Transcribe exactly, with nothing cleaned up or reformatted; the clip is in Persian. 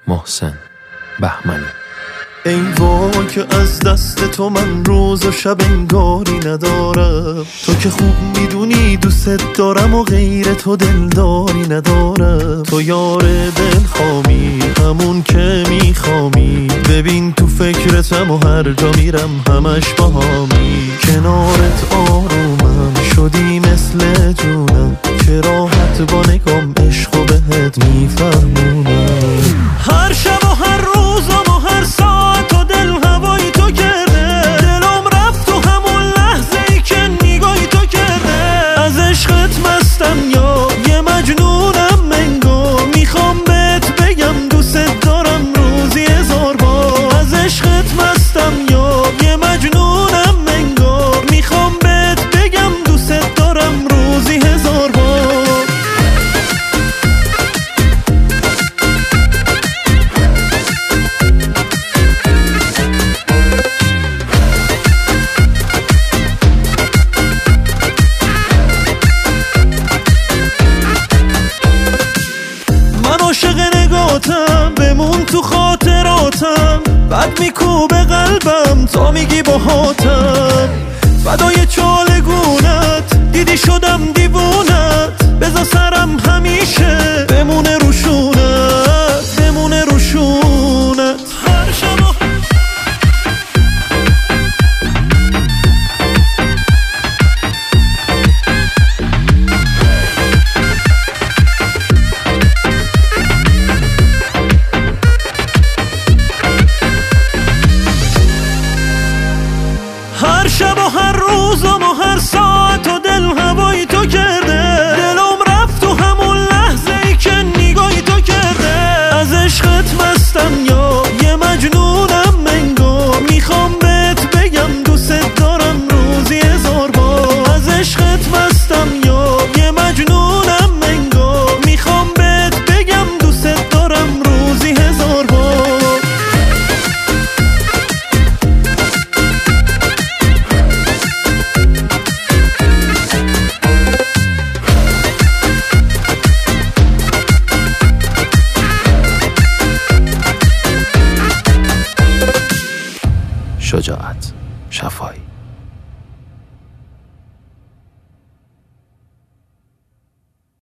محسن بهمنی. ای وای که از دست تو من روز و شب انگاری ندارم، تو که خوب میدونی دوست دارم و غیر تو دلداری ندارم. تو یار دلخوامی همون که میخوامی، ببین تو فکرتم و هر جا میرم همش باهامی. کنارت آرومم شدی مثل جونم، که راحت با نگام عشق و بهت میفهمونم. هر شب و هر روزم و هر ساعت و دل هوای تو کرده، دلم رفت تو همون لحظه ای که نگاهی تو کرده. از عشقت مستم یا یه مجنونم منگو، میخوام بهت بگم دوست دارم روزی هزار بار. از عشقت مستم یا یه مجنونم منگو، میخوام بهت بگم دوست دارم روزی هزار بار. عاشق نگاتم بمون تو خاطراتم، بد میکوبه قلبم تا میگی باهاتم. فدای چالگونت دیدی شدم دیوونت، بذار سرم همیشه بمونه روشونت، بمونه روشونت. هر شب هر شب و هر روزم و هر ساعت و دل هوای تو کرده، دلم رفت تو همون لحظه ای که نگاهی تو کرده. از عشقت مستم یا یه مجنونم منگو، میخوام بهت بگم دوست دارم روزی هزار بار. از عشقت مستم یا یه مجنونم منگو، میخوام بهت بگم دوست دارم روزی هزار بار. شجاعت شفایی.